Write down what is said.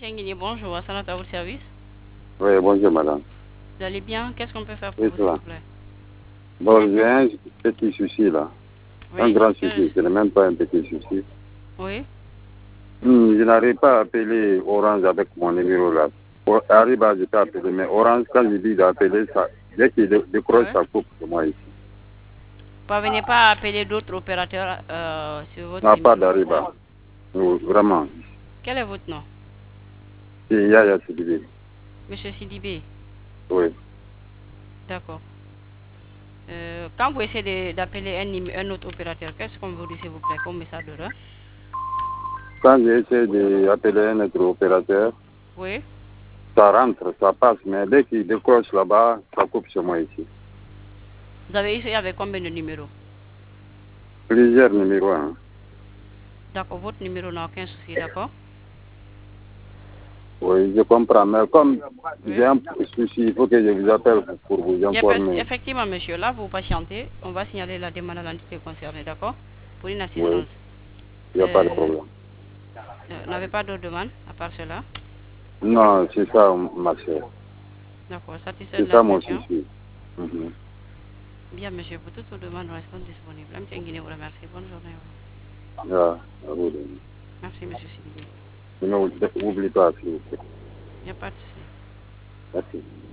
Tienguini, bonjour, à votre service. Oui, bonjour madame. Vous allez bien? Qu'est-ce qu'on peut faire pour Oui, vous, ça s'il va. vous plaît? Bon, j'ai un petit souci là. Un Oui? grand souci, ce n'est même pas un petit souci. Oui? Je n'arrive pas à appeler Orange avec mon numéro là. Arrive à je peux appeler, mais Orange, quand je dis d'appeler, ça, dès qu'il décroche, Oui? ça coupe pour moi ici. Parvenez pas à appeler d'autres opérateurs sur votre Non, pas numéro. d'Ariba. Vraiment. Quel est votre nom? C'est Yaya Sidibé. Monsieur Sidibé. Oui. D'accord. Quand vous essayez d'appeler un autre opérateur, qu'est-ce qu'on vous dit, s'il vous plaît, comme message d'erreur? Quand j'essaie d'appeler un autre opérateur, Oui? ça rentre, ça passe, mais dès qu'il décroche là-bas, ça coupe chez moi ici. Vous avez essayé avec combien de numéros? Plusieurs numéros. Hein. D'accord, votre numéro n'a aucun souci, d'accord? Oui, je comprends, mais comme Oui? j'ai un souci, il faut que je vous appelle pour vous informer. Effectivement, monsieur, là, vous patientez. On va signaler la demande à l'entité concernée, d'accord? Pour une Oui, assistance. il n'y a pas de problème. N'avez pas d'autres demandes à part cela? Non, c'est ça, ma chère. D'accord, satisfait de C'est la ça mon question. souci. Mhm. Bien, monsieur, pour toutes vos demandes, nous restons disponibles. M. Nguine vous remercie. Bonne journée. Ah, à vous. Merci, monsieur Sidibé. Ne n'oublie pas, s'il vous plaît. Il n'y a pas de souci. Merci.